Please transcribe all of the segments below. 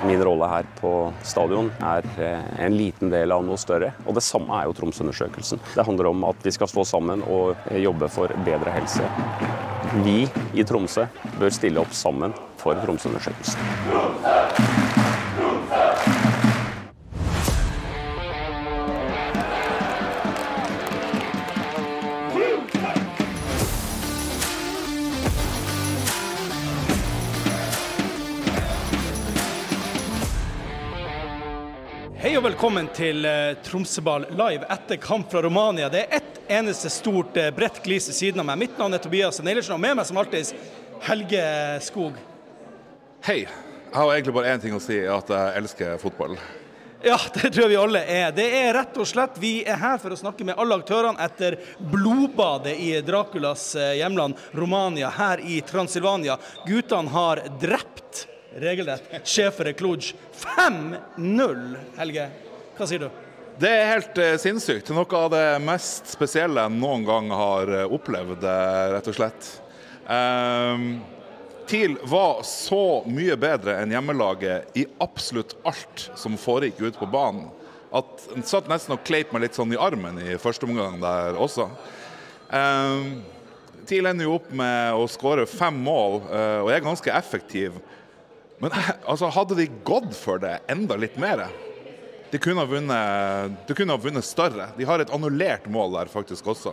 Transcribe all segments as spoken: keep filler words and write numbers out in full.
Min rolle her på stadion er en liten del av noe større, og det samme er jo Tromsø-undersøkelsen. Det handler om at vi skal stå sammen og jobbe for bedre helse. Vi i Tromsø bør stille opp sammen for Tromsø-undersøkelsen. Hei og velkommen til uh, Tromsøball live etter kamp fra Romania. Det er ett eneste stort uh, bredt glis ved siden av meg. Mitt navn er Tobias Neilertsen, og med meg som alltid Helge Skog. Hei, jeg har egentlig bare en ting å si, at jeg elsker fotball. Ja, det tror jeg vi alle er. Det er rett og slett, vi er her for å snakke med alle aktørene etter blodbadet i Draculas uh, hjemland, Romania, her i Transylvania. Guttene har drept regelrett Sjefer Kluj fem null, Helge. Hva sier du? Det er helt uh, sinnssykt. Noe av det mest spesielle jeg noen gang har uh, opplevd, uh, rett og slett. Um, TIL var så mye bedre enn hjemmelaget i absolutt alt som foregikk ut på banen, at den satt nesten og kleip meg litt sånn i armen i første omgang der også. Um, TIL ender jo opp med å skåre fem mål, uh, og er ganske effektiv. Men altså, hadde de gått for det enda litt mer, de kunne ha vunnet, de kunne ha vunnet større. De har et annullert mål der faktisk også,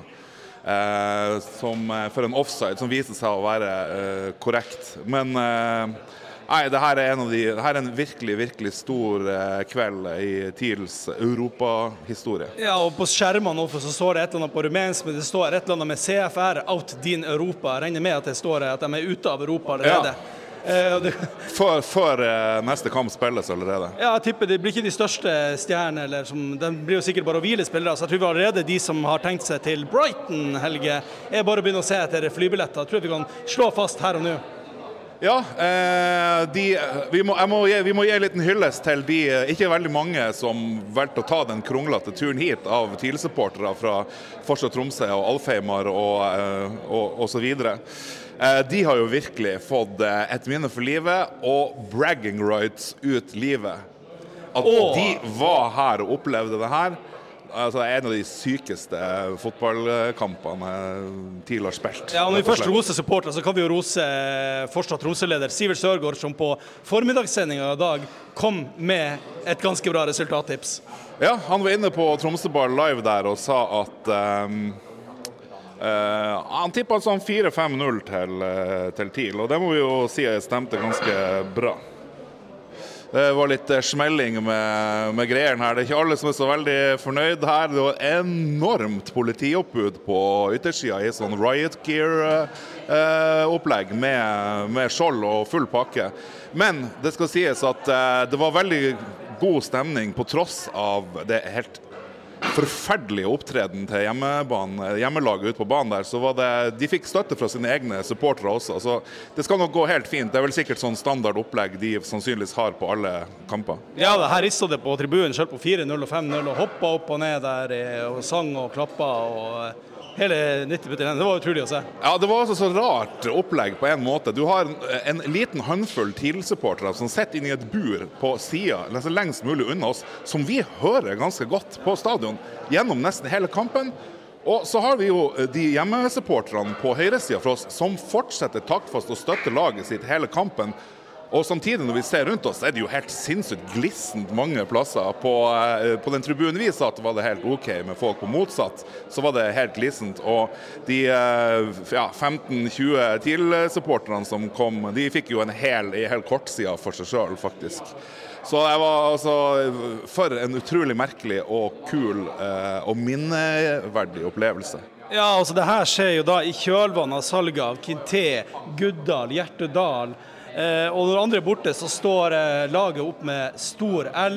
eh, som, for en offside, som viser seg å være eh, korrekt. Men eh, nei, det her er en av de, det her er en virkelig, virkelig stor eh, kveld i TILs Europa-historie. Ja, og på skjermen nå så står det et eller annet på rumensk, men det står et eller annet med C F R out din Europa. Jeg regner med at det står at de er ute av Europa allerede. Ja. Uh, det... Før, før uh, neste kamp spilles allerede. Ja, jeg tipper det blir ikke de største stjernene, eller som, de blir jo sikkert bare å hvile spillere, så jeg tror vi allerede de som har tenkt seg til Brighton, Helge, er bare å begynne å se etter flybilletter. Jeg tror vi kan slå fast her og nå. Ja, eh, de, vi, må, jeg må gi, vi må gi en liten hyllest til de, ikke veldig mange som valgte å ta den kronglete turen hit av TIL-supportere fra Forstad Tromsø og Alfheimar og, og, og så videre. De har jo virkelig fått et minne for livet og bragging rights ut livet. At oh. de var her og opplevde det her, altså en av de sykeste fotballkampene TIL har spilt. Ja, når vi først roser supportere, så kan vi jo rose Forstad Tromsø-leder Sivert Sørgaard, som på formiddagssendingen i dag kom med et ganske bra resultattips. Ja, han var inne på Tromsøball live der og sa at um, Uh, han tippet sånn fire fem null til, uh, til TIL, og det må vi jo si stemte ganske bra. Det var litt uh, smelling med, med greiene her. Det er ikke alle som er så veldig fornøyd her. Det var enormt politioppbud på yttersiden i sånn riot gear-opplegg uh, med, med skjold og full pakke. Men det skal sies at uh, det var veldig god stemning på tross av det helt forferdelige opptreden til hjemmebane, hjemmelaget ut på banen der, så var det, de fikk støtte fra sine egne supportere også, så det skal nok gå helt fint. Det er vel sikkert sånn standard opplegg de sannsynligvis har på alle kamper. Ja, det her ristet det på tribunen selv på fire null og fem null, og hoppet opp og ned der, og sang og klappet, og hele nitti minutter. Det var utrolig å se. Ja, det var også så rart opplegg på en måte. Du har en, en liten håndfull TIL-supportere som sitter inne i et bur på siden, altså lengst mulig unna oss, som vi hører ganske godt på stadion gjennom nesten hele kampen. Og så har vi jo de hjemmesupporterne på høyresiden for oss som fortsetter taktfast å støtte laget sitt hele kampen. Og samtidig når vi ser rundt oss, er det jo helt sinnssykt glissent mange plasser. På, på den tribunen vi satt var det helt ok med folk, på motsatt så var det helt glissent. Og de ja, femten tjue TIL-supporterne som kom, de fikk jo en hel, en hel kortside for seg selv faktisk. Så det var altså for en utrolig merkelig og kul eh, og minneverdig opplevelse. Ja, altså det her skjer jo da i kjølvannet av salget av Kinté, Guddal, Hjertedal. Eh, og når andre er borte, så står eh, laget opp med stor L.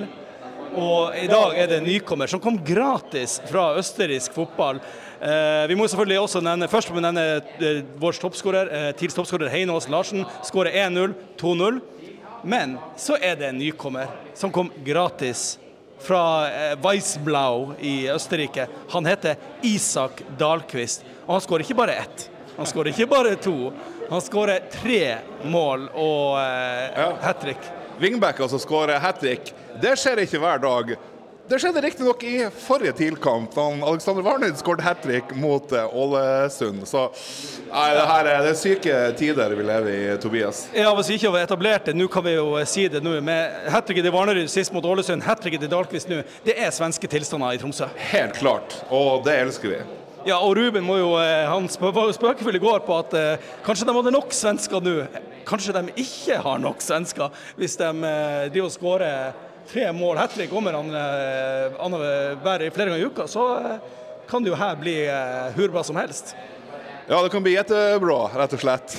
Og i dag er det en nykommer som kom gratis fra østerriksk fotball. Eh, vi må selvfølgelig også nevne, først må vi nevne eh, vår toppskårer, eh, TILs toppskårer Heine Aasen Larsen, skårer en null, to null. Men så er det en nykommer som kom gratis fra eh, Weissblau i Østerrike. Han heter Isak Dahlqvist, og han skårer ikke bare ett. Han skårer ikke bare to. Han skårer tre mål og eh, ja. hat-trick. wingbacker som skårer hat-trick. Det skjer ikke hver dag. Det skjedde riktig nok i forrige tilkamp, da Alexander Varnøyd skåret hat-trick mot Ålesund. Så nei, det her er det syke tider vi lever i, Tobias. Ja, hvis vi ikke har etablert det, nå kan vi jo si det nå, med hat-tricket til Varnøyd sist mot Ålesund, hat-tricket til Dahlqvist nå, det er svenske tilstander i Tromsø. Helt klart, og det elsker vi. Ja, og Ruben må jo, han var jo spøkefull i går på at eh, kanskje de hadde nok svensker nå. Kanskje de ikke har nok svensker, hvis de eh, driver og skårer tre mål hat-trick kommer han være flere ganger i uka, så kan det jo her bli hur bra som helst. Ja, det kan bli jättebra, rett og slett.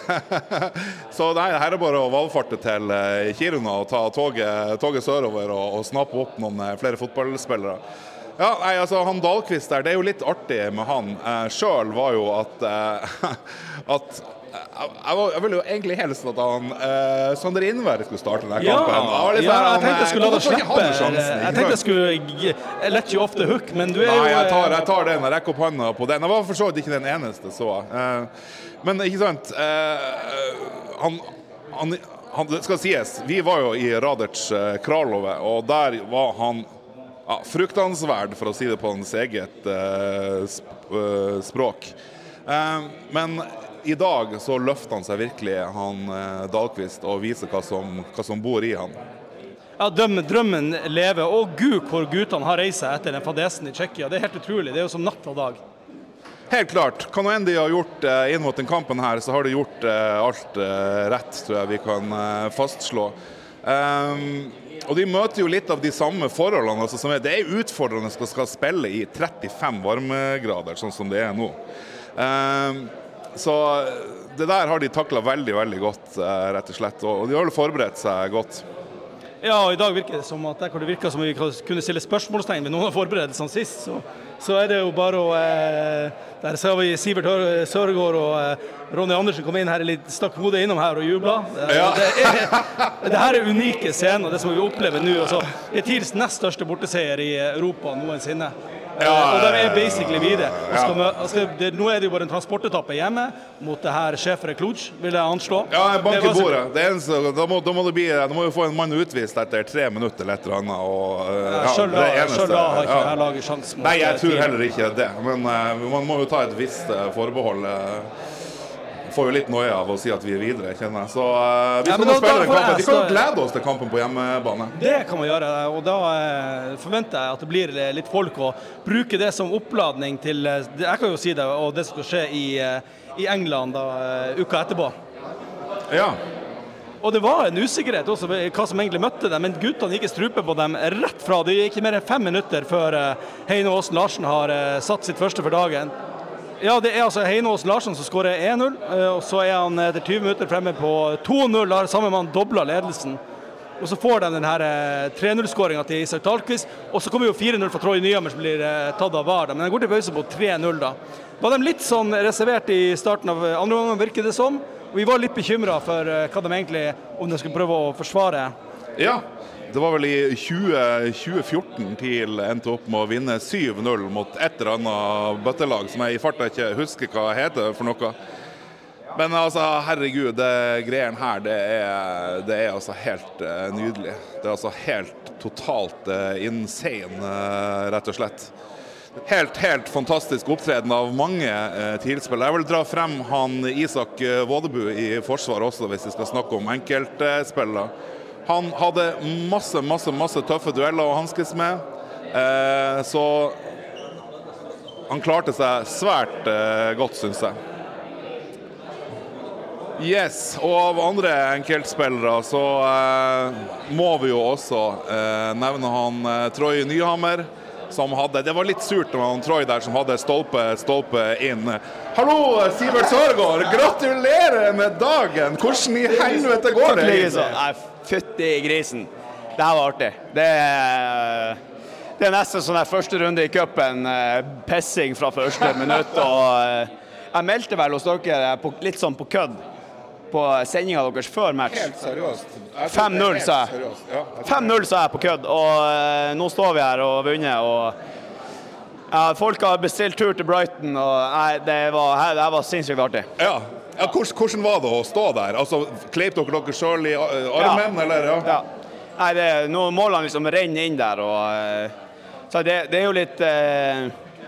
Så nei, her er bare å valfarte til Kiruna og ta toget, toget sørover og, og snappe opp noen flere fotballspillere. Ja, nei, altså han Dahlqvist der, det er jo litt artig med han. Eh, selv var jo at, eh, at Jeg, jeg ville jo egentlig helst at han uh, Sander Innvær skulle starte denne kampen. Ja, ja, jeg tenkte jeg skulle la det slippe. Jeg tenkte jeg skulle let you off the hook, men du er jo... Nei, jeg tar, jeg tar den, jeg rekker opp hånda på den. Jeg var for så vidt ikke den eneste, så. Uh, men ikke sant, uh, han, han, han, det skal sies, vi var jo i Raderts uh, Kralove, og der var han ja, fruktansverd, for å si det på hans eget uh, sp uh, språk. Uh, men i dag så løfter han seg virkelig, han eh, Dahlqvist, og viser hva som, hva som bor i han. Ja, drømmen, drømmen lever, og gud hvor guttene har reist seg etter den fadesen i Tsjekkia. Det er helt utrolig, det er jo som natt og dag. Helt klart. Kan noe enn de har gjort eh, inn mot den kampen her, så har de gjort eh, alt eh, rett, tror jeg vi kan eh, fastslå. Um, og de møter jo litt av de samme forholdene, altså, som er, det er utfordrende å skal spille i trettifem varmegrader, sånn som det er nå. Um, Så det der har de taklet veldig, veldig godt, rett og slett, og de har jo forberedt seg godt. Ja, og i dag virker det som at det virker som vi kunne stille spørsmålstegn ved noen av forberedelsene sist, så, så er det jo bare å, eh, der ser vi Sivert Sørgaard og eh, Ronny Andersen kom inn her, litt stakk hodet innom her og jublet. Det, ja. det, er, det her er unike scener, det som vi opplever nå, altså, det er tids nest største borteseier i Europa noensinne. Ja, og der er basically videre. Skal vi, skal, det, nå er det jo bare en transportetappe hjemme mot det her Schäfer Kluge, vil jeg anslå. Ja, bank i bordet. Det eneste, da, må, da, må det bli, da må vi få en mann utvist etter tre minutter eller et eller annet. Og, ja, selv da, det eneste, selv da har ikke ja. det her laget sjans mot. Nei, jeg tror heller ikke det. Men uh, man må jo ta et visst uh, forbehold. Uh, får jo litt nøye av å si at vi er videre, kjenner jeg. Så uh, vi skal ja, nå spille den kampen. Vi kan jo glede oss til kampen på hjemmebane. Det kan man gjøre, og da uh, forventer jeg at det blir litt folk å bruke det som oppladning til, uh, jeg kan jo si det, og det skal skje i, uh, i England da, uh, uka etterpå. Ja. Og det var en usikkerhet også hva som egentlig møtte dem, men guttene gikk i strupe på dem rett fra. Det gikk ikke mer enn fem minutter før uh, Heino Aasen Larsen har uh, satt sitt første for dagen. Ja, det er altså Heino Aasen Larsen som skårer en null, og så er han etter tyve minutter fremme på to null, har samme mann doblet ledelsen. Og så får de den her tre null-skåringen til Isak Dahlqvist, og så kommer jo fire null fra Troy Nyhammer som blir tatt av V A R, men den går til pause på tre null da. Var de litt sånn reservert i starten av andre gangen, virker det som, og vi var litt bekymret for hva de egentlig, om de skulle prøve å forsvare. Ja. Det var vel i tjue fjorten til endte opp med å vinne syv null mot et eller annet bøttelag som jeg i farta ikke husker hva heter for noe. Men altså, herregud, det greien her, det er, det er altså helt uh, nydelig. Det er altså helt totalt uh, insane, uh, rett og slett. Helt, helt fantastisk opptreden av mange uh, tilspillere. Jeg vil dra frem han Isak uh, Vådebu i forsvar også, hvis vi skal snakke om enkeltspillere. Uh, Han hadde masse, masse, masse tøffe dueller å hanskes med, eh, så han klarte seg svært eh, godt, synes jeg. Yes, og av andre enkeltspillere så eh, må vi jo også eh, nevne han eh, Troy Nyhammer, som hadde, det var litt surt med han Troy der som hadde stolpe, stolpe inn. Hallo, Sivert Sørgaard, gratulerer med dagen! Hvordan i helvete går det? Nei, fytti i grisen. Det her var artig. Det er, det er nesten sånn her første runde i cupen, pessing fra første minutt, og jeg meldte vel hos dere på, litt sånn på kødd på sendingen deres før match. Helt seriøst. fem null sa jeg. Ja. fem null sa jeg på kødd, og uh, nå står vi her og vunnet, og ja, folk har bestilt tur til Brighton, og nei, det var, det var sinnssykt artig. Ja, Ja, hvordan, hvordan var det å stå der? Altså, kleip dere dere selv i armen, ja. Eller? Ja. Ja. Nei, det, nå målene liksom renner inn der, og så det, det er jo litt eh,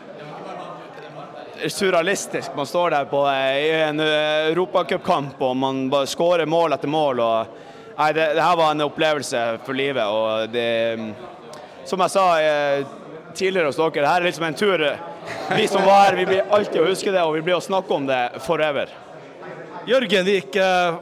surrealistisk. Man står der på i en Europacupkamp, og man bare skårer mål etter mål, og nei, det, det her var en opplevelse for livet, og det, som jeg sa eh, tidligere hos dere, det her er liksom en tur, vi som var her, vi blir alltid å huske det, og vi blir å snakke om det forever. Jørgen Vik,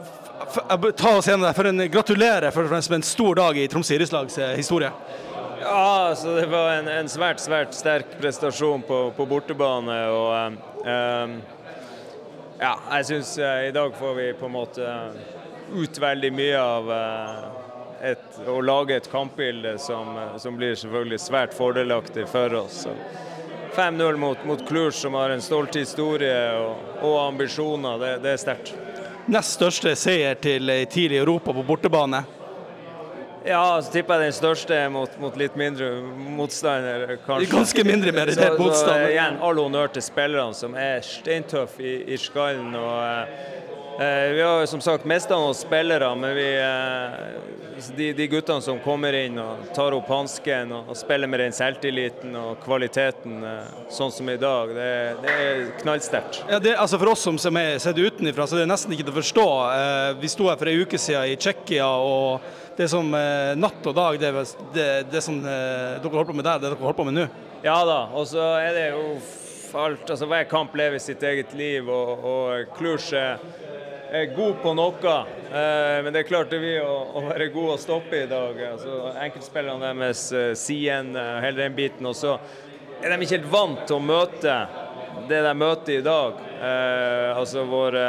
ta oss igjen for en gratulerer for en stor dag i Tromsø idrettslags historie. Ja, altså det var en, en svært, svært sterk prestasjon på, på bortebane, og um, ja, jeg synes uh, i dag får vi på en måte ut veldig mye av uh, et, å lage et kampbilde som, som blir selvfølgelig svært fordelaktig for oss. Så fem null mot, mot Cluj, som har en stolt historie og, og ambisjoner, det, det er sterkt. Nest største seier til tidlig Europa på bortebane? Ja, så tipper jeg den største mot, mot litt mindre motstander, kanskje. Ganske mindre med det motstander. Så igjen, all honnør til spillerne som er steintøff i, i skallen, og eh, vi har som sagt mistet noen spillere, men vi, eh, de, de guttene som kommer inn og tar opp hansken og, og spiller med den selvtilliten og kvaliteten, eh, sånn som i dag, det, det er knallsterkt. Ja, det, altså for oss som, som er sett utenifra, så det er nesten ikke til å forstå. Eh, vi stod her for en uke siden i Tsjekkia, og det er som eh, natt og dag, det, det, det som eh, dere holder på med der, det dere holder på med nå. Ja da, og så er det jo alt, altså hver kamp lever sitt eget liv, og, og Cluj er god på noe, eh, men det er klart det er vi å, å være god å stoppe i dag. Altså, enkeltspillerne deres uh, Sien, uh, hele den biten, og så er de ikke helt vant til å møte det de møter i dag. Eh, altså våre,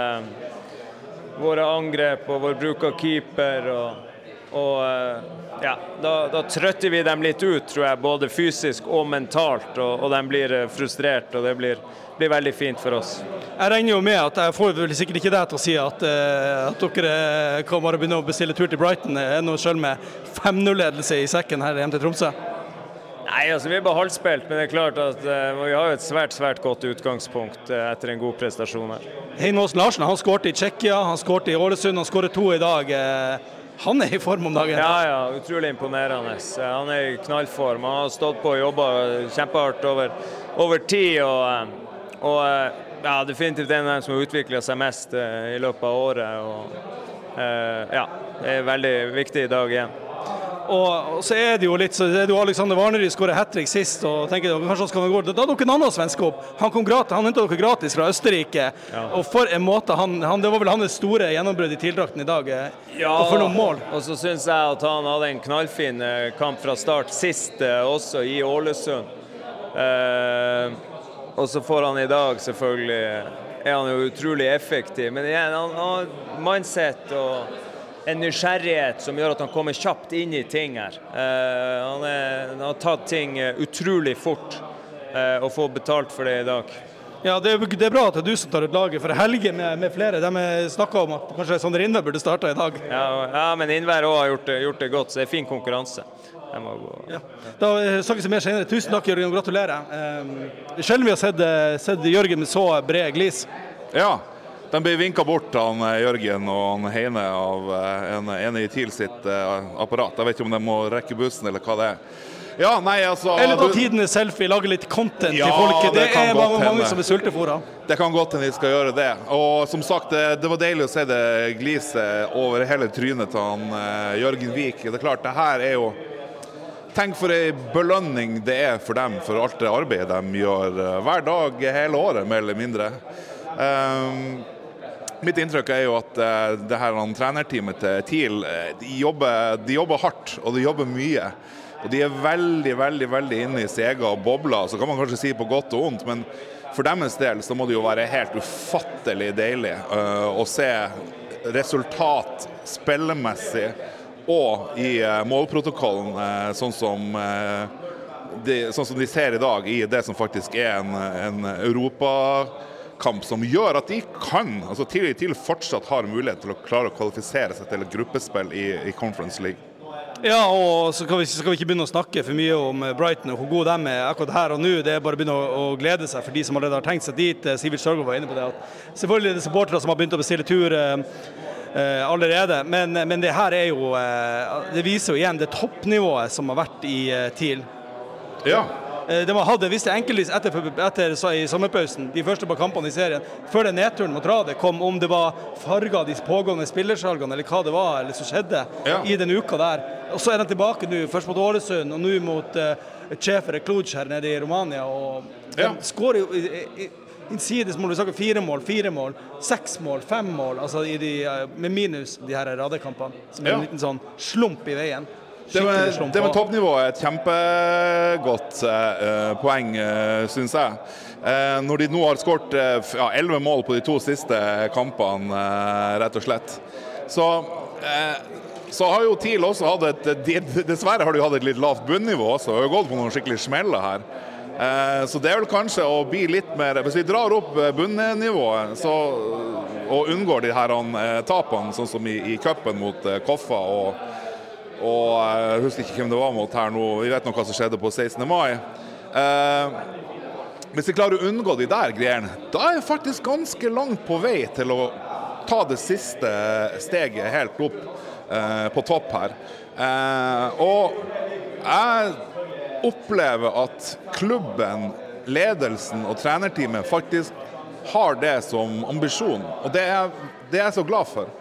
våre angrep og vår bruk av keeper, og, og uh, ja, da, da trøtter vi dem litt ut, tror jeg, både fysisk og mentalt, og, og de blir uh, frustrert, og det blir blir veldig fint for oss. Jeg regner jo med at jeg får vel sikkert ikke deg til å si at, at dere kan bare begynne å bestille tur til Brighton, er noe selv med fem null-ledelse i sekken her hjemme til Tromsø? Nei, altså vi er bare halvspilt, men det er klart at uh, vi har jo et svært, svært godt utgangspunkt uh, etter en god prestasjon her. Heinåsen Larsen, han skårte i Tsjekkia, han skårte i Ålesund, han skårte to i dag. Han er i form om dagen. Ja, ja, utrolig imponerende. Han er i knallform, han har stått på og jobbet kjempehardt over, over tid, og Og ja, definitivt en av dem som har utviklet seg mest uh, i løpet av året. Og uh, ja, det er veldig viktig i dag igjen. Og, og så er det jo litt, så er det jo Alexander Warnerud skåret hat-trick sist, og tenker dere kanskje han skal gå. Da hadde dere en annen svensk opp. Han kom gratis, han hentet dere gratis fra Østerrike. Ja. Og for en måte, han, han, det var vel hans store gjennombrudd i tildrakten i dag. Ja, og for noen mål. Og så synes jeg at han hadde en knallfin kamp fra start sist, uh, også i Ålesund. Uh, Og så får han i dag, selvfølgelig, er han jo utrolig effektiv. Men igjen, han har mindset og en nysgjerrighet som gjør at han kommer kjapt inn i ting her. Uh, han, er, han har tatt ting utrolig fort, uh, og får betalt for det i dag. Ja, det er, det er bra at det er du som tar ut laget, for Helge med, med flere, de snakket om at kanskje Sander Innvær burde starte i dag. Ja, ja, men Innvær også har gjort det, gjort det godt, så det er fin konkurranse. Jeg må gå. Ja. Da snakkes vi mer senere. Tusen takk, Jørgen, og gratulerer. Um, sjelden vi har sett, sett Jørgen med så bred glis. Ja, de ble vinket bort han Jørgen og han Heine av en, en i TIL sitt uh, apparat. Jeg vet ikke om de må rekke bussen eller hva det er. Ja, nei, altså... Eller ta tidene selfie, lage litt content ja, til folket. Det, det er mange, mange som er sultefora. Det kan godt hende de skal gjøre det. Og som sagt, det, det var deilig å se det gliset over hele trynet til han uh, Jørgen Vik. Det er klart, det her er jo... Tenk for en belønning det er for dem, for alt det arbeidet de gjør hver dag, hele året, mer eller mindre. Um, mitt inntrykk er jo at uh, det her trenerteamet til TIL, de jobber, de jobber hardt, og de jobber mye. Og de er veldig, veldig, veldig inne i sega og bobler, så kan man kanskje si på godt og ondt, men for deres del så må det jo være helt ufattelig deilig uh, å se resultat spillemessig, og i uh, målprotokollen, uh, sånn, som, uh, de, sånn som de ser i dag, i det som faktisk er en, en Europakamp som gjør at de kan, altså til, til fortsatt har mulighet til å klare å kvalifisere seg til et gruppespill i, i Conference League. Ja, og så skal, vi, så skal vi ikke begynne å snakke for mye om Brighton og hvor god de er akkurat her og nå. Det er bare å begynne å, å glede seg for de som allerede har tenkt seg dit. Sivert Sørgaard var inne på det. At selvfølgelig er det supportere som har begynt å bestille tur eh, eh, allerede, men, men det her er jo, eh, det viser jo igjen det toppnivået som har vært i eh, TIL. Ja. De hadde visst enkeltvis etter, etter i sommerpausen, de første par kampene i serien, før den nedturen mot Rade kom, om det var farget de pågående spillersalgene, eller hva det var, eller som skjedde ja. I den uka der. Og så er de tilbake nå, først mot Ålesund, og nå mot uh, Cefer Cluj her nede i Romania, og de ja. Skårer jo i, i, innsides mål, vi snakker fire mål, fire mål, seks mål, fem mål, altså i de, med minus de her Rade-kampene, som er ja. En liten sånn slump I veien. Det med, det med toppnivået er et kjempegodt eh, poeng, eh, synes jeg. Eh, når de nå har skåret eh, ja, elleve mål på de to siste kampene, eh, rett og slett. Så, eh, så har jo TIL også hatt et, de, dessverre har de hatt et litt lavt bunnivå også, og har gått på noen skikkelig smeller her. Eh, så det er vel kanskje å bli litt mer, hvis vi drar opp bunnivået, så, og unngår de her eh, tapene, sånn som i, i cupen mot eh, Koffa og og jeg husker ikke hvem det var mot her nå, vi vet nok hva som skjedde på sekstende mai. Eh, hvis vi klarer å unngå de der greiene, da er jeg faktisk ganske langt på vei til å ta det siste steget helt opp eh, på topp her. Eh, og jeg opplever at klubben, ledelsen og trenerteamet faktisk har det som ambisjon, og det er, det er jeg så glad for.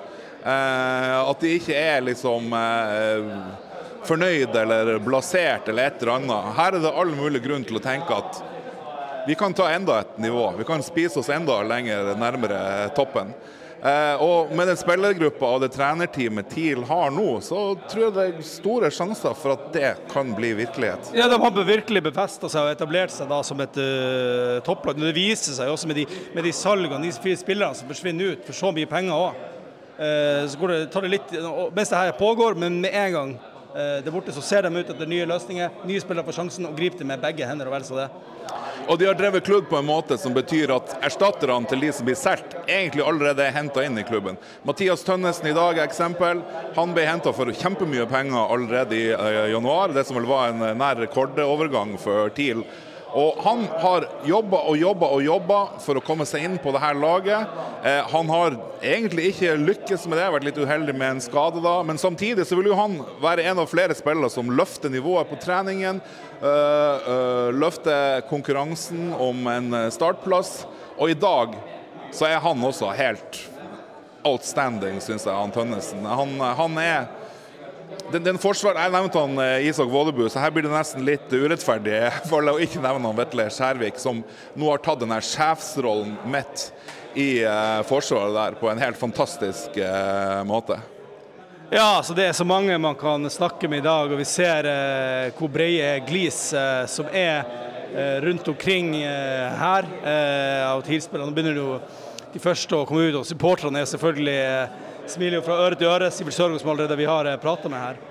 Uh, at de ikke er liksom uh, fornøyd eller blasert eller et eller annet. Her er det all mulig grunn til å tenke at vi kan ta enda et nivå. Vi kan spise oss enda lenger nærmere toppen. Uh, og med den spillergruppa og det trenerteamet TIL har nå, så tror jeg det er store sjanser for at det kan bli virkelighet. Ja, de har virkelig befestet seg og etablert seg da som et uh, topplag. Det viser seg også med de, med de salgene, de fire spillerne som forsvinner ut for så mye penger også. Så går det, tar det litt, mens det her pågår, men med en gang det borte så ser de ut etter nye løsninger, nye spillere får sjansen og griper det med begge hender og vel så det. Og de har drevet klubb på en måte som betyr at erstatterne til de som blir selt egentlig allerede er hentet inn i klubben. Mathias Tønnesen i dag er eksempel. Han ble hentet for kjempemye penger allerede i januar, det som vel var en nær rekordovergang for TIL. Og han har jobbet og jobbet og jobbet for å komme seg inn på det her laget. Eh, han har egentlig ikke lykkes med det, vært litt uheldig med en skade da, men samtidig så vil jo han være en av flere spillere som løfter nivået på treningen, øh, øh, løfter konkurransen om en startplass, og i dag så er han også helt outstanding, synes jeg, han Tønnesen. Han, han er Den, den forsvar, jeg nevnte han Isak Vålebu, så her blir det nesten litt urettferdig for å ikke nevne han Vetle Skjærvik, som nå har tatt denne sjefsrollen midt i uh, forsvaret der på en helt fantastisk uh, måte. Ja, så det er så mange man kan snakke med i dag, og vi ser uh, hvor breie glis uh, som er uh, rundt omkring uh, her uh, av TIL-spillerne. Nå begynner jo de første å komme ut, og supporterne er selvfølgelig uh, smiler jo fra øre til øre, Sivert Sørgaard som allerede vi har pratet med her.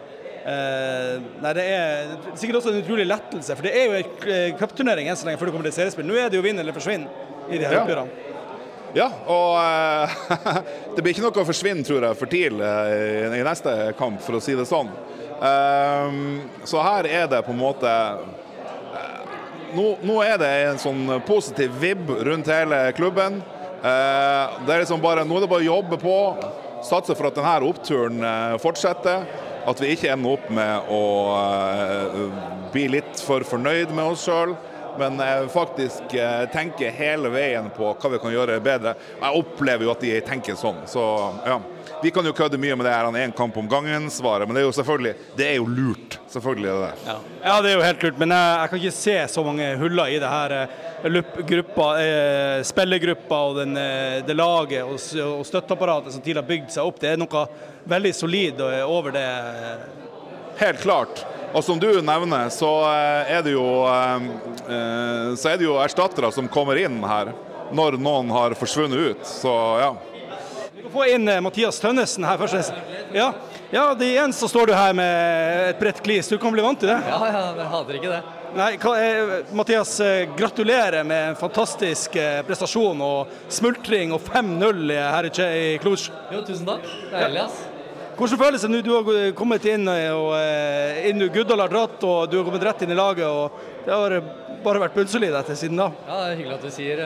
Eh, nei, det er sikkert også en utrolig lettelse, for det er jo en cupturnering enn så lenge før det kommer til seriespill. Nå er det jo vinn eller forsvinn i de her oppgjørene. Ja, og uh, det blir ikke noe å forsvinne, tror jeg, for TIL uh, i, i neste kamp, for å si det sånn. Uh, så her er det på en måte uh, nå, nå er det en sånn positiv vibb rundt hele klubben. Uh, det er liksom bare, nå er det bare å jobbe på, satse for at denne oppturen uh, fortsetter, at vi ikke ender opp med å uh, bli litt for fornøyd med oss selv, men uh, faktisk uh, tenke hele veien på hva vi kan gjøre bedre. Jeg opplever jo at de tenker sånn, så ja. Vi kan jo kødde mye med det her, en kamp om gangen svaret, men det er jo selvfølgelig, det er jo lurt, selvfølgelig er det det. Ja, ja det er jo helt lurt, men jeg, jeg kan ikke se så mange huller i det her uh, gruppa, uh, spillergruppa og den, uh, det laget og, og støtteapparatet som TIL har bygd seg opp. Det er noe veldig solid uh, over det. Helt klart. Og som du nevner, så uh, er det jo, uh, uh, så er det jo erstattere som kommer inn her når noen har forsvunnet ut, så ja. Vi kan få inn uh, Mathias Tønnesen her først. Ja, ja det igjen så står du her med et bredt glis. Du kan bli vant til det. Ja, ja, jeg hater ikke det. Nei, Mathias, gratulerer med en fantastisk prestasjon og smultring og fem null her i Cluj. Jo, tusen takk. Det er heldig, ass. Hvordan føles det nå? Du har kommet inn, og inn Guddal har dratt, og du har kommet rett inn i laget, og det har bare vært bunnsolid etter siden da. Ja, det er hyggelig at du sier.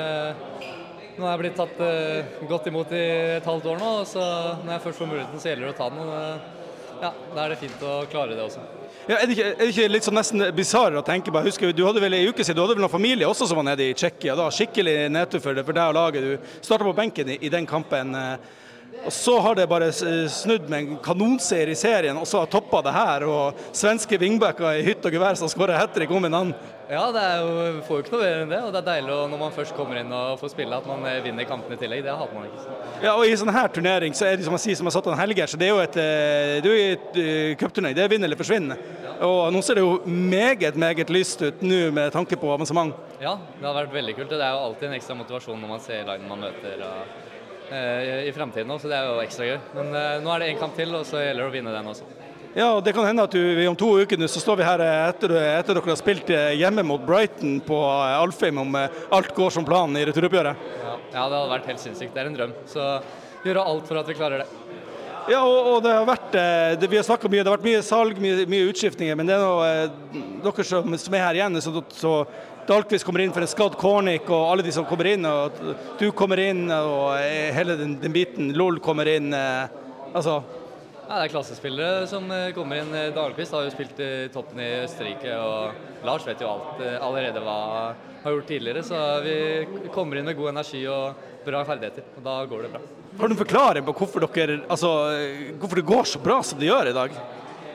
Nå har jeg blitt tatt godt imot i et halvt år nå, så når jeg først får muligheten så gjelder det å ta den, og ja, da er det fint å klare det også. Ja, er, det ikke, er det ikke litt sånn nesten bizarre å tenke på? Jeg husker, du hadde vel en uke siden, du hadde vel noen familie også som var nede i Tsjekkia, da skikkelig nedtur for, for deg og laget. Du startet på benken i, i den kampen, og så har det bare snudd med en kanonseier i serien, og så har toppet det her, og svenske vingbacker i hytt og gevær som skårer hat-trick om en annen. Ja, det er jo, får jo ikke noe bedre enn det, og det er deilig når man først kommer inn og får spille at man vinner kampen i tillegg. Det hadde man ikke. Ja, og i sånn her turnering så er det som jeg sier, som jeg satt en helger, så det er jo et, det er jo et uh, cupturnering, det er vinn eller forsvinn. Og nå ser det jo meget, meget lyst ut nå med tanke på avansement. Ja, det har vært veldig kult. Det er jo alltid en ekstra motivasjon når man ser lagene man møter og, uh, i fremtiden også, så det er jo ekstra gøy. Men uh, nå er det en kamp til, og så gjelder det å vinne den også. Ja, og det kan hende at du, om to uker nå så står vi her etter, etter dere har spilt hjemme mot Brighton på Alfheim om alt går som planen i returoppgjøret. Ja, ja, det hadde vært helt sinnssykt. Det er en drøm. Så gjøre alt for at vi klarer det. Ja, og, og det har vært, det, vi har snakket mye, det har vært mye salg, mye, mye utskiftninger, men det er noe, dere som, som er her igjen, så, så Dahlqvist kommer inn for en skadd Kornik, og alle de som kommer inn, og du kommer inn, og hele den, den biten, Lol kommer inn, altså... Ja, det er klassespillere som kommer inn. Dahlqvist har jo spilt i toppen i Østerrike, og Lars vet jo alt allerede hva han har gjort tidligere, så vi kommer inn med god energi og bra ferdigheter, og da går det bra. Har du en forklaring på hvorfor, dere, altså, hvorfor det går så bra som det gjør i dag?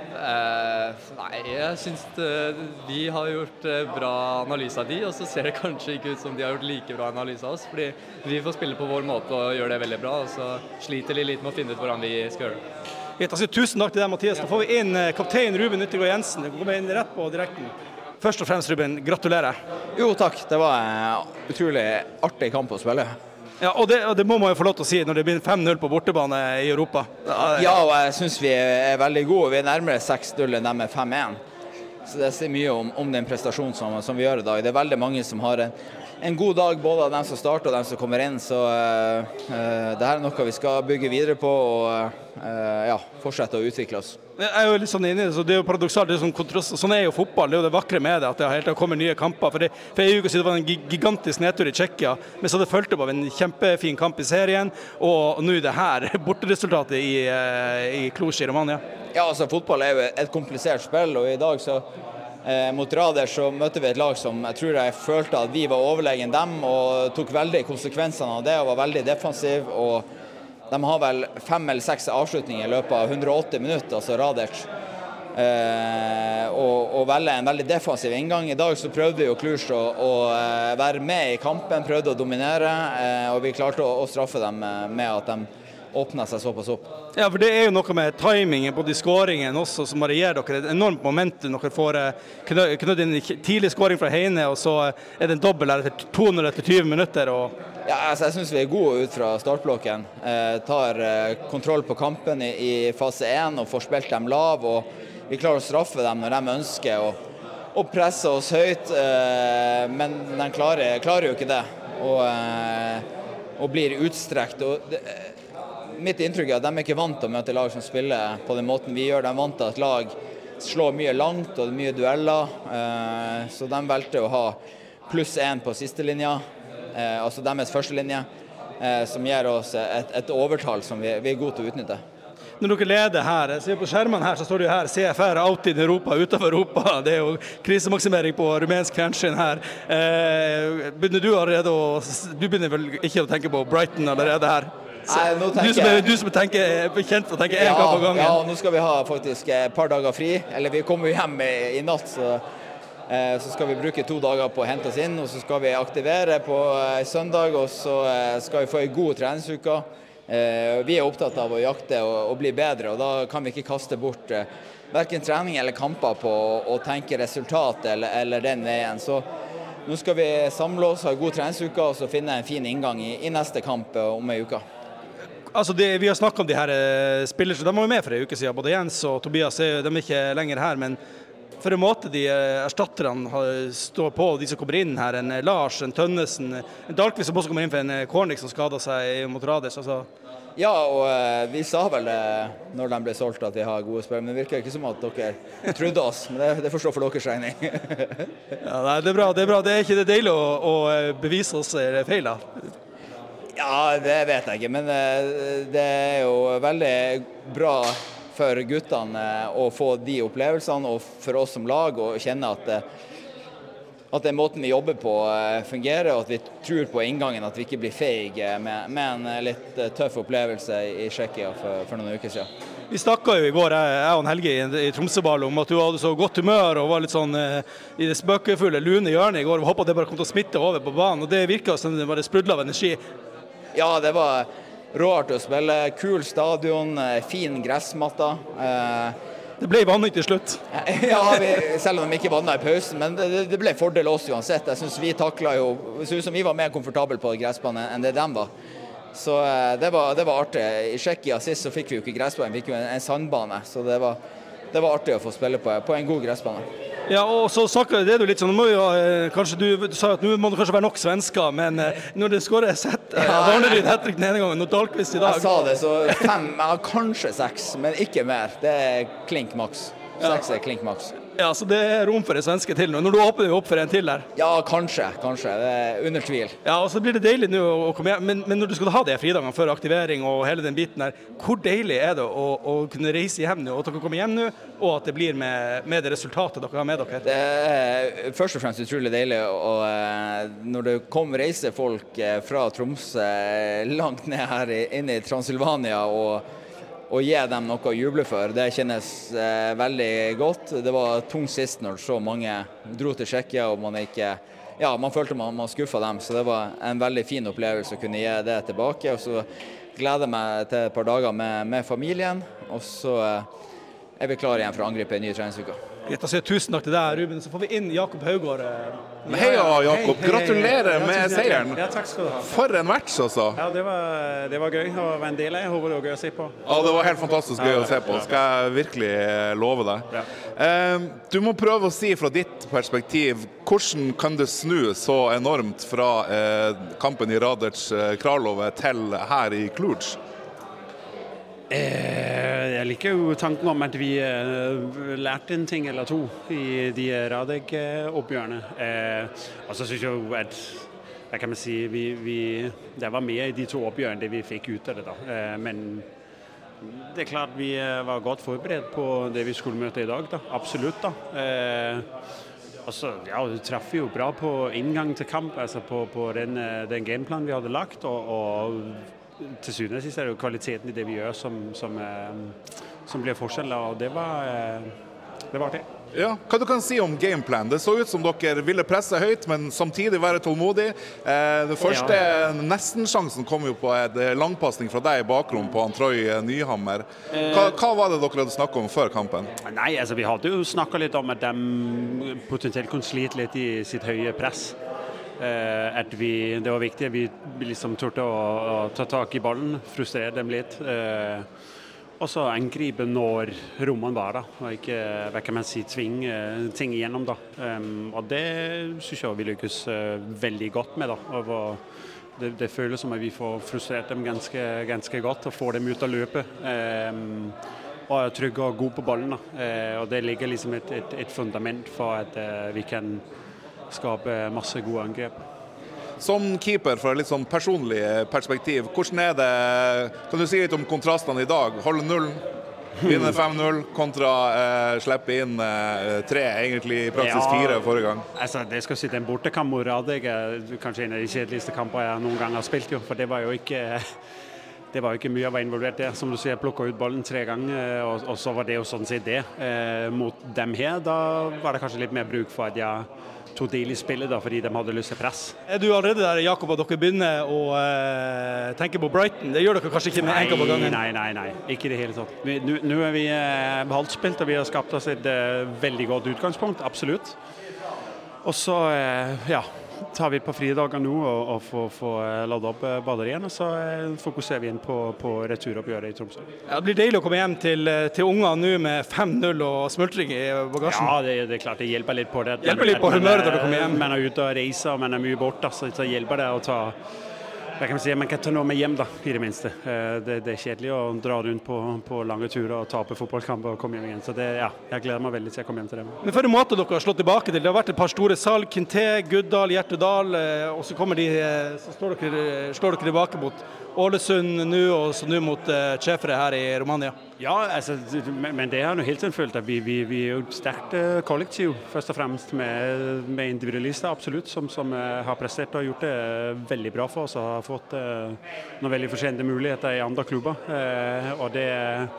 Eh, nei, jeg synes det, vi har gjort bra analyse av de, og så ser det kanskje ikke ut som de har gjort like bra analyse av oss, fordi vi får spille på vår måte og gjøre det veldig bra, og så sliter de litt med å finne ut hvordan vi skal gjøre det. Altså, tusen takk til deg, Mathias. Da får vi inn kaptein Ruben Yttergård Jensen. Du kommer inn rett på direkten. Først og fremst, Ruben, gratulerer. Jo, takk. Det var en utrolig artig kamp å spille. Ja, og det, og det må man jo få lov til å si når det blir fem null på bortebane i Europa. Ja, og jeg synes vi er veldig gode. Vi er nærmere seks null enn dem med fem én. Så det sier mye om, om den prestasjonen som, som vi gjør i dag. Det er veldig mange som har en, en god dag, både av dem som starter og dem som kommer inn. Så uh, uh, det her er noe vi skal bygge videre på og uh, ja, fortsette å utvikle oss. Jeg er jo litt sånn inne i det, så det er jo paradoksalt, det er sånn, kontrast, sånn er jo fotball, det er jo det vakre med det, at det helt kommer nye kamper. For, det, for en uke siden var det en gigantisk nedtur i Tsjekkia, men så hadde det fulgt opp av en kjempefin kamp i serien, og nå er det her borteresultatet i, i Cluj i Romania. Ja, altså fotball er jo et komplisert spill, og i dag så eh, mot Raders så møtte vi et lag som jeg tror jeg følte at vi var overlegen dem, og tok veldig konsekvensene av det, og var veldig defensiv, og de har vel fem eller seks avslutninger i løpet av hundre og åtti minutter, altså Raders, eh, og, og velge en veldig defensiv inngang. I dag så prøvde jo Cluj å, å være med i kampen, prøvde å dominere, eh, og vi klarte å, å straffe dem med at de åpnet seg såpass opp. Ja, for det er jo noe med timingen på de skåringene også, som bare gir dere et enormt momentum. Dere får knødd inn en tidlig skåring fra Heine, og så er det en dobbel her etter to hundre etter tyve minutter. Og... Ja, altså, jeg synes vi er gode ut fra startblokken. Eh, tar eh, kontroll på kampen i, i fase én og får spilt dem lav, og vi klarer å straffe dem når de ønsker å, å presse oss høyt, eh, men de klarer, klarer jo ikke det, og, eh, og blir utstrekt. Og det, mitt inntrykk er at de er ikke vant til å møte lag som spiller på den måten vi gjør. De er vant til at lag slår mye langt og mye dueller, eh, så de valgte å ha pluss én på siste linja, eh, altså deres første linje, eh, som gir oss et, et overtall som vi, vi er gode til å utnytte. Når dere leder her, jeg ser på skjermene her, så står det jo her C F R out in Europa, utenfor Europa. Det er jo krisemaksimering på rumensk fjernsyn her. Eh, begynner du allerede å, du begynner vel ikke å tenke på Brighton allerede her? Nei, nå du som er, du som tenker, er kjent for å tenke en kamp på gangen. Ja, nå skal vi ha faktisk et par dager fri, eller vi kommer jo hjem i, i natt, så, eh, så skal vi bruke to dager på å hente oss inn, og så skal vi aktivere på eh, søndag, og så eh, skal vi få en god treningsuke. Eh, vi er opptatt av å jakte og, og bli bedre, og da kan vi ikke kaste bort eh, hverken trening eller kamper på å tenke resultat eller, eller den veien. Så nå skal vi samle oss, ha en god treningsuke, og så finne en fin inngang i, i neste kamp om en uke. Altså det, vi har snakket om de her uh, spillere, de var jo med for en uke siden, både Jens og Tobias, de er ikke lenger her, men for en måte de uh, erstatterne har, står på, de som kommer inn her, en uh, Lars, en Tønnesen, en Dahlqvist som også kommer inn for en uh, Kornik som skadet seg mot Raders, altså. Ja, og uh, vi sa vel uh, når de ble solgt at vi har gode spillere, men det virker ikke som at dere trodde oss, men det, det forstår for deres regning. Ja, nei, det er bra, det er bra. Det er ikke det deilig å, å bevise oss feil da? Ja, det vet jeg ikke, men uh, det er jo veldig bra for guttene uh, å få de opplevelsene, og for oss som lag å kjenne at uh, at den måten vi jobber på fungerer, og at vi tror på inngangen, at vi ikke blir feig med, med en litt tøff opplevelse i Tsjekkia for, for noen uker siden. Vi snakket jo i går, jeg og Helge i, i Tromsøball, om at du hadde så godt humør og var litt sånn eh, i det spøkefulle lune hjørnet i går, og håpet at det bare kom til å smitte over på banen, og det virket som det bare sprudlet av energi. Ja, det var råart å spille, kul stadion, fin gressmatta. Eh, Det ble vannet til slutt. Ja, vi, selv om de ikke vannet i pausen, men det, det ble fordel oss uansett. Jeg synes vi taklet jo, det synes som vi var mer komfortabel på gressbanen enn det de var. Så det var, det var artig. I Tsjekkia sist så fikk vi jo ikke gressbane, vi fikk jo en, en sandbane. Så det var, det var artig å få spille på, på en god gressbane. Ja, og så snakker det du litt sånn, nå må jo, kanskje du, du sa at nå må det kanskje være nok svensker, men når det skårer sett, Varneryd Hetrik denne gangen, og Dahlqvist i dag. Jeg sa det, så fem, ja, kanskje seks, men ikke mer. Det er klink maks. Seks er klink maks. Ja, så det er rom for en svenske til nå. Når du åpner jo opp for en til der. Ja, kanskje, kanskje. Det er under tvil. Ja, og så blir det deilig nå å komme hjem. Men, men når du skal ha det fridagene før aktivering og hele den biten der, hvor deilig er det å, å kunne reise hjem nå, og at dere kommer hjem nå, og at det blir med, med det resultatet dere har med dere? Det er først og fremst utrolig deilig, og når det kommer reisefolk fra Tromsø langt ned her inne i Transylvania, og og gi dem noe å juble for. Det kjennes eh, veldig godt. Det var tungt sist når så mange dro til Tsjekkia, og man ikke, ja, man følte man, man skuffet dem, så det var en veldig fin opplevelse å kunne gi det tilbake. Og så gleder jeg meg til et par dager med, med familien, og så eh, er vi klare igjen for å angripe en ny treningsuke. Jeg sier tusen takk til deg, Ruben. Så får vi inn Jakob Haugård. Heia, Jakob. Gratulerer med seieren. Ja, takk skal du ha. For en match, altså. Ja, det var, det var gøy å være en del av. Jeg håper det var gøy å se på. Ja, det var helt fantastisk gøy å se på. Skal jeg virkelig love deg. Ja. Du må prøve å si fra ditt perspektiv, hvordan kan det snu så enormt fra kampen i Radec Kralove til her i Cluj? Jeg liker jo tanken om at vi lærte en ting eller to i de Radec-oppgjørene. Og så synes jeg jo at, hva kan man si, vi, vi, det var mer i de to oppgjørene enn det vi fikk ut av det da. Men det er klart vi var godt forberedt på det vi skulle møte i dag da, absolutt da. Og så, ja, du treffer jo bra på inngang til kamp, altså på, på den, den gameplanen vi hadde lagt, og, og til syvende og sist er det jo kvaliteten i det vi gjør som, som, eh, som blir forskjell, og det var, eh, det var det. Ja, hva du kan si om gameplan? Det så ut som dere ville presse høyt, men samtidig være tålmodig. Eh, den første ja. nesten-sjansen kom jo på en langpassning fra deg i bakrom på Troy Nyhammer. Hva, hva var det dere hadde snakket om før kampen? Nei, altså vi hadde jo snakket litt om at de potensielt kunne slite litt i sitt høye press. Uh, at vi, det var viktig at vi liksom turte å, å ta tak i ballen, frustrere dem litt, uh, og så angripe når rommene var da, og ikke, hva kan man si, tvinge ting igjennom da. Um, og det synes jeg vi lykkes uh, veldig godt med da, og det, det føles som at vi får frustrert dem ganske, ganske godt, og får dem ut av løpet, um, og er trygge og gode på ballen da, uh, og det ligger liksom et, et, et fundament for at uh, vi kan skape masse gode angrep. Som keeper fra et litt sånn personlig perspektiv, hvordan er det, kan du si litt om kontrastene i dag? Holde nullen, vinne fem null kontra eh, slippe inn eh, tre, egentlig i praksis ja, fire forrige gang? Altså, det skal si, den bortekamp mot Radec er kanskje en av de kjedeligste kamper jeg noen gang har spilt jo, for det var jo ikke... Det var jo ikke mye jeg var involvert der. Som du sier, jeg plukket ut ballen tre ganger, og, og så var det jo sånn sett det. Eh, mot dem her, da var det kanskje litt mer bruk for at jeg tog del i spillet, da, fordi de hadde lyst til press. Er du allerede der, Jakob, at dere begynner å eh, tenke på Brighton? Det gjør dere kanskje ikke med en kamp på gangen? Nei, nei, nei. Ikke i det hele tatt. Nå er vi eh, halvspilt, og vi har skapt oss et eh, veldig godt utgangspunkt, absolutt. Og så, eh, ja... tar vi på fridager nå og, og får, får ladet opp batterien, og så fokuserer vi inn på, på returoppgjøret i Tromsø. Ja, det blir deilig å komme hjem til, til unger nå med fem null og smultring i bagasjen. Ja, det, det er klart, det hjelper litt på det. Hjelper litt på humøret når du kommer hjem. Man er ute og reiser, man er mye borte, så, så hjelper det å ta, kan man, si, man kan ta noe med hjem da, i det minste. Det, det er kjedelig å dra rundt på, på lange turer og tape fotballkamper og komme hjem igjen. Så det, ja, jeg gleder meg veldig til jeg kommer hjem til det. Men for en måte dere har slått tilbake til, det har vært et par store salg, Kinté, Guddal, Hjertedal, og så kommer de, så slår dere, slår dere tilbake mot Ålesund nå, og så nå mot uh, Schäfere her i Romania. Ja, altså, men det har jo helt følt at vi, vi, vi er jo et sterkt kollektiv, først og fremst med, med individualister, absolutt, som, som uh, har prestert og gjort det uh, veldig bra for oss, og har fått uh, noen veldig forskjellige muligheter i andre klubber. Uh, og det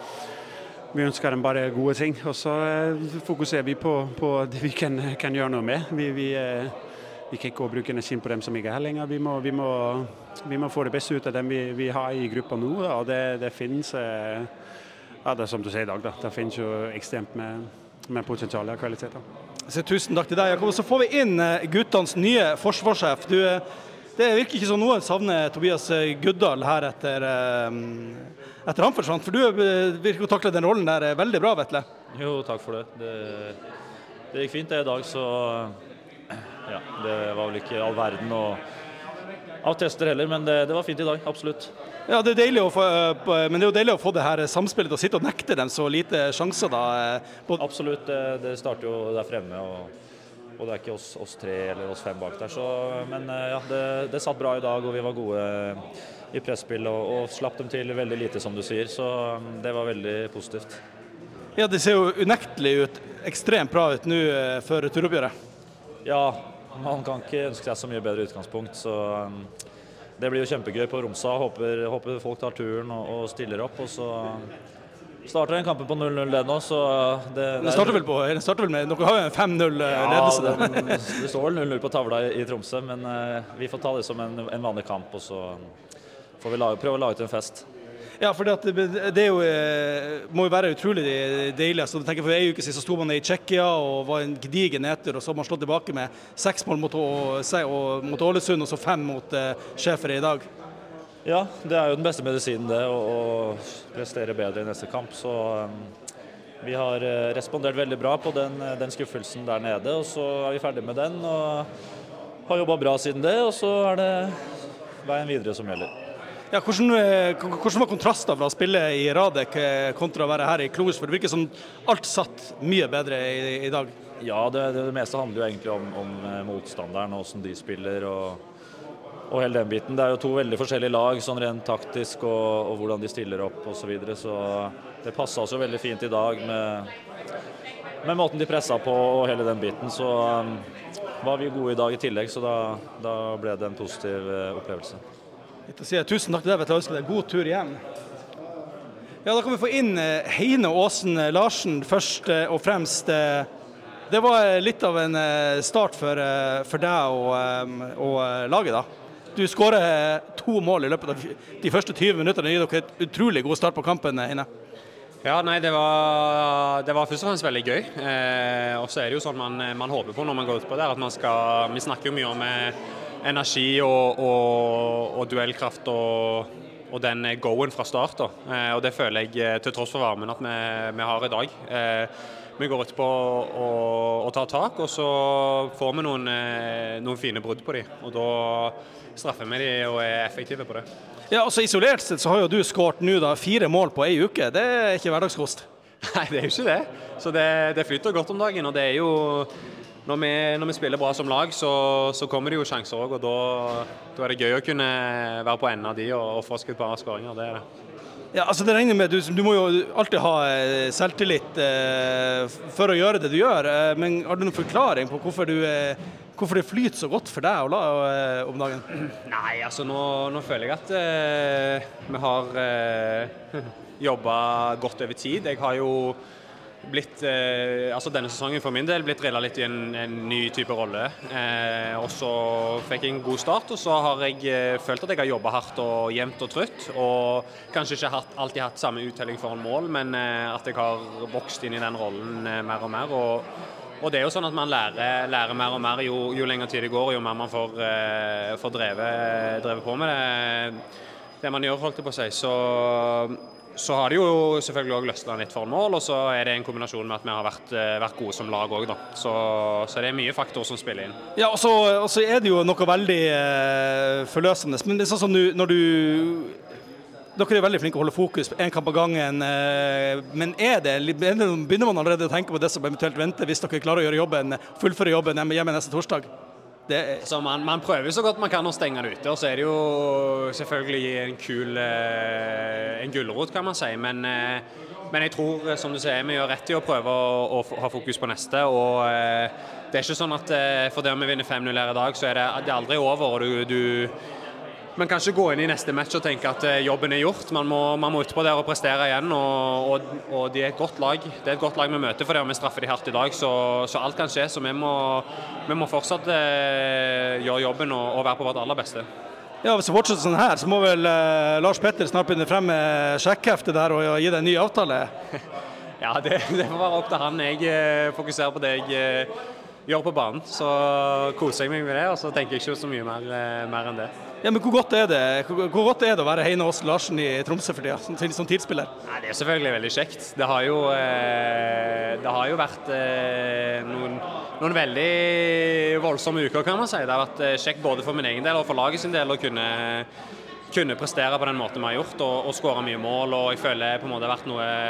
vi ønsker dem bare gode ting, og så uh, fokuserer vi på, på det vi kan, kan gjøre noe med. Vi, vi uh, Vi kan ikke bruke energien på dem som ikke er her lenger. Vi må, vi må, vi må få det beste ut av dem vi, vi har i gruppa nå. Og det, det finnes, eh, ja, det er som du sier i dag, da. Det finnes jo ekstremt med, med potensial og kvaliteter. Så tusen takk til deg, Jakob. Så får vi inn guttens nye forsvarssjef. Du, det virker ikke som noen savner Tobias Guddal her etter, etter han forsvant, for du virker å takle den rollen der veldig bra, Vetle. Jo, takk for det. Det, det gikk fint det i dag, så ja, det var vel ikke all verden og av tester heller, men det, det var fint i dag, absolutt. Ja, det er deilig å få, men det er jo deilig å få det her samspillet og sitte og nekte dem så lite sjanser da. Absolutt, det, det starter jo der fremme, og, og det er ikke oss, oss tre eller oss fem bak der, så, men ja, det, det satt bra i dag, og vi var gode i presspill, og, og slapp dem til veldig lite, som du sier, så det var veldig positivt. Ja, det ser jo unektelig ut, ekstremt bra ut nå før turoppgjøret. Ja, man kan ikke ønske seg så mye bedre utgangspunkt, så um, det blir jo kjempegøy på Romsa. Håper, håper folk tar turen og, og stiller opp, og så starter den kampen på null null det nå, så det... Det starter vel på, det starter vel med, dere har jo en fem null ledelse der. Ja, det, det står vel null null på tavla i, i Tromsø, men uh, vi får ta det som en, en vanlig kamp, og så får vi lage, prøve å lage til en fest. Ja, for det, det er jo, må jo være utrolig deilig. Så tenker, for en uke siden så sto man i Tsjekkia og var en gedigen etter, og så har man slått tilbake med seks mål mot, og, mot Ålesund, og så fem mot uh, Schäfere i dag. Ja, det er jo den beste medisinen det, å, å prestere bedre i neste kamp. Så um, vi har uh, respondert veldig bra på den, den skuffelsen der nede, og så er vi ferdig med den, og har jobbet bra siden det, og så er det veien videre som gjelder. Ja, hvordan, hvordan var kontrasten fra å spille i Radek kontra å være her i Klos? For det virker som alt satt mye bedre i, i dag. Ja, det, det, det meste handler jo egentlig om, om motstanderen og hvordan de spiller og, og hele den biten. Det er jo to veldig forskjellige lag, sånn rent taktisk og, og hvordan de stiller opp og så videre. Så det passet oss jo veldig fint i dag med, med måten de presset på og hele den biten. Så um, var vi gode i dag i tillegg, så da, da ble det en positiv uh, opplevelse. Si, tusen takk til deg, jeg ønsker deg god tur hjem. Ja, da kan vi få inn Heine Aasen Larsen først og fremst. Det var litt av en start for, for deg og, og laget da. Du skårer to mål i løpet av de første tyve minutterne. Det gir dere et utrolig god start på kampen, Heine. Ja, nei, det var, det var først og fremst veldig gøy. Eh, og så er det jo sånn man, man håper på når man går ut på der, at man skal, vi snakker jo mye om energi og, og, og duellkraft og, og den go-en fra start. Da. Eh, og det føler jeg til tross for varmen at vi, vi har i dag. Eh, vi går ut på å, å ta tak, og så får vi noen, noen fine brudd på dem. Og da straffer vi dem og er effektive på det. Ja, altså isolert sett så har jo du skåret nå da fire mål på en uke. Det er ikke hverdagskost. Nei, det er jo ikke det. Så det, det flytter godt om dagen, og det er jo... Når vi, når vi spiller bra som lag, så, så kommer det jo sjanser også, og da, da er det gøy å kunne være på enden av de og, og få skutt på skåringer, det er det. Ja, altså det regner med, du, du må jo alltid ha selvtillit eh, for å gjøre det du gjør, eh, men har du noen forklaring på hvorfor, du, eh, hvorfor det flyter så godt for deg å la, eh, om dagen? Nei, altså nå, nå føler jeg at eh, vi har eh, jobbet godt over tid. Jeg har jo blitt, eh, altså denne sesongen for min del, blitt drillet litt i en, en ny type rolle. Eh, og så fikk jeg en god start, og så har jeg eh, følt at jeg har jobbet hardt og jevnt og trutt, og kanskje ikke hatt, alltid hatt samme uttelling for en mål, men eh, at jeg har vokst inn i den rollen eh, mer og mer. Og, og det er jo sånn at man lærer, lærer mer og mer jo, jo lenger tid det går, jo mer man får, eh, får drevet, drevet på med det, det man gjør, holdt jeg på å si. Så så har det jo selvfølgelig også løsnet litt for mål, og så er det en kombinasjon med at vi har vært, vært gode som lag også da. Så, så det er mye faktorer som spiller inn. Ja, og så, og så er det jo noe veldig eh, forløsende. Men det er sånn som du, når du Dere er veldig flinke å holde fokus på en kamp av gangen, men er det, begynner man allerede å tenke på det som eventuelt venter hvis dere klarer å gjøre jobben, fullføre jobben hjemme neste torsdag? Det er... Så man, man prøver så godt man kan å stenge det ute, og så er det jo selvfølgelig en kul en gulrot, kan man si, men, men jeg tror, som du sier, vi gjør rett i å prøve å, å ha fokus på neste, og det er ikke sånn at for det om vi vinner fem null her i dag, så er det, det er aldri over, og du, du man kan ikke gå inn i neste match og tenke at jobben er gjort. Man må, man må utpå der og prestere igjen, og, og, og de er et godt lag. Det er et godt lag vi møter, for det om vi straffer de hardt i dag, så, så alt kan skje. Så vi må, vi må fortsatt eh, gjøre jobben og, og være på vårt aller beste. Ja, hvis vi fortsetter sånn her, så må vel eh, Lars Petter snart begynne frem med sjekkheftet der og gi deg en ny avtale? Ja, det, det får være opp til han. Jeg fokuserer på det jeg gjør på banen, så koser jeg meg med det, og så tenker jeg ikke så mye mer, mer enn det. Ja, men hvor godt er det, hvor, hvor godt er det å være Heine Aasen Larsen i Tromsø for tiden, som, som tidspiller? Nei, det er selvfølgelig veldig kjekt. Det har jo, eh, det har jo vært eh, noen, noen veldig voldsomme uker, kan man si. Det har vært eh, kjekt både for min egen del og for laget sin del å kunne, kunne prestere på den måten vi har gjort, og, og skåre mye mål, og jeg føler på en måte det har vært noe...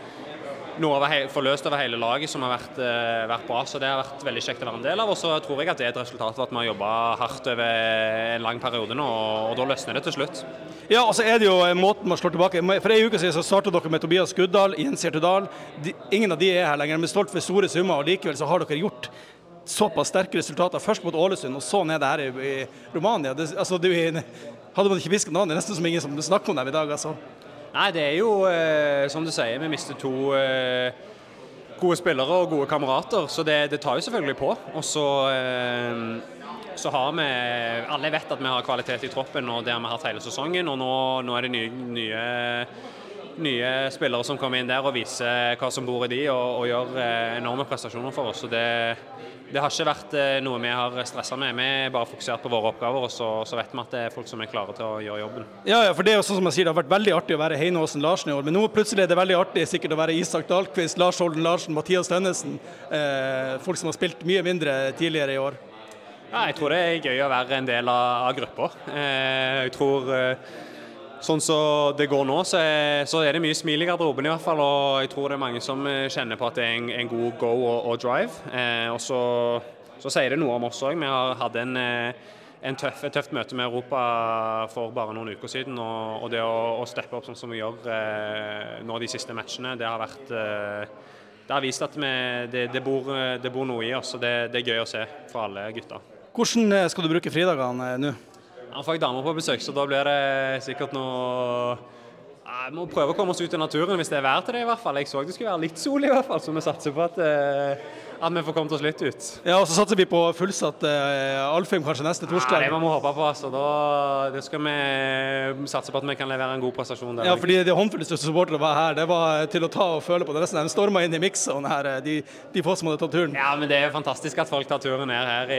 noe over forløst over hele laget som har vært, uh, vært bra, så det har vært veldig kjekt å være en del av, og så tror jeg at det er et resultat av at vi har jobbet hardt over en lang periode nå, og, og da løsner det til slutt. Ja, og så er det jo måten man slår tilbake. For en uke siden så startet dere med Tobias Guddal, Jens Hjertedal. De, ingen av de er her lenger, men stolt for store summer, og likevel så har dere gjort såpass sterke resultater, først mot Ålesund, og så ned her i, i Romania. Det, altså, det, hadde man ikke visket noe, det er nesten som ingen som snakker om dem i dag, altså. Nei, det er jo, eh, som du sier, vi mistet to eh, gode spillere og gode kamerater, så det, det tar jo selvfølgelig på. Og så, eh, så har vi, alle vet at vi har kvalitet i troppen, og det har vi hatt hele sesongen, og nå, nå er det nye, nye, nye spillere som kommer inn der og viser hva som bor i de, og, og gjør eh, enorme prestasjoner for oss. Så det, det har ikke vært eh, noe vi har stresset med, vi er bare fokusert på våre oppgaver, og så, så vet vi at det er folk som er klare til å gjøre jobben. Ja, ja, for det er jo sånn som jeg sier, det har vært veldig artig å være Heine Aasen Larsen i år, men nå plutselig er det veldig artig sikkert å være Isak Dahlqvist, Lars Holden Larsen, Mathias Tønnesen, eh, folk som har spilt mye mindre tidligere i år. Ja, jeg tror det er gøy å være en del av, av grupper. Eh, jeg tror... Eh, Sånn så det går nå, så er, så er det mye smil i garderoben i hvert fall, og jeg tror det er mange som kjenner på at det er en, en god go og, og drive. Eh, og så, så sier det noe om oss også. Vi har hatt en, en tøff, et tøft møte med Europa for bare noen uker siden, og, og det å, å steppe opp sånn som vi gjør eh, nå de siste matchene, det har vært... Eh, det har vist at vi, det, det, bor, det bor noe i oss, og det, det er gøy å se for alle gutter. Hvordan skal du bruke fridagene nå? Jeg får damer på besøk, så da blir det sikkert noe... Jeg må prøve å komme oss ut i naturen hvis det er vær til det i hvert fall. Jeg så det skulle være litt sol i hvert fall, så vi satser på at, at vi får kommet oss litt ut. Ja, og så satser vi på fullsatt uh, Alfheim kanskje neste torsdag. Ja, det må vi håpe på, så da det skal vi satse på at vi kan levere en god prestasjon der. Ja, fordi det håndfulleste supportere var her, det var til å ta og føle på det. Nesten de stormet inn i miksen her, de, de få som hadde tatt turen. Ja, men det er fantastisk at folk tar turen ned her i...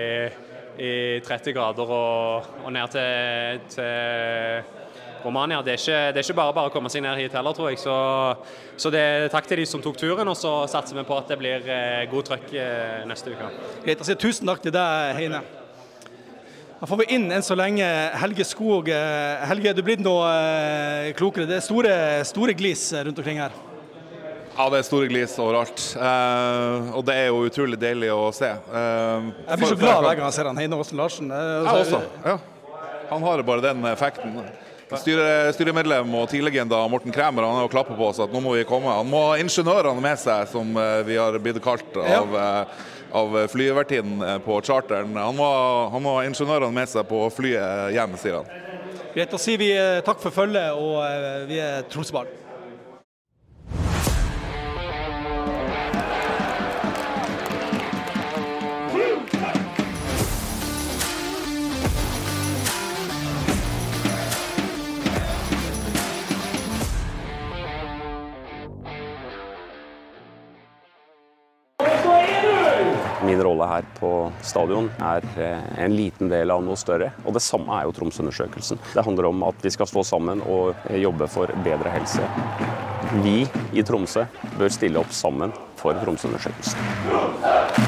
i tretti grader og, og ned til, til Romania. Det er, ikke, det er ikke bare bare å komme seg ned hit heller, tror jeg. Så, så det er takk til de som tok turen, og så satser vi på at det blir eh, god trøkk eh, neste uke. Greit, altså, tusen takk til deg, Heine. Da får vi inn enn så lenge Helge Skog. Helge, du blir noe eh, klokere. Det er store, store glis rundt omkring her. Ja, det er store glis overalt, eh, og det er jo utrolig deilig å se. Eh, jeg blir så glad hver gang jeg ser han Heine Aasen Larsen. Jeg også, ja. Han har bare den effekten. Styre, styremedlem og tidlegenda Morten Kremer, han har jo klappet på oss at nå må vi komme. Han må ha ingeniørene med seg, som vi har blitt kalt av, ja. av flyvertinnen på charteren. Han må, han må ha ingeniørene med seg på flyet hjem, sier han. Greit, da sier vi takk for følget, og vi er Tromsø-barn. Min rolle her på stadion er en liten del av noe større, og det samme er jo Tromsø-undersøkelsen. Det handler om at vi skal stå sammen og jobbe for bedre helse. Vi i Tromsø bør stille opp sammen for Tromsø-undersøkelsen.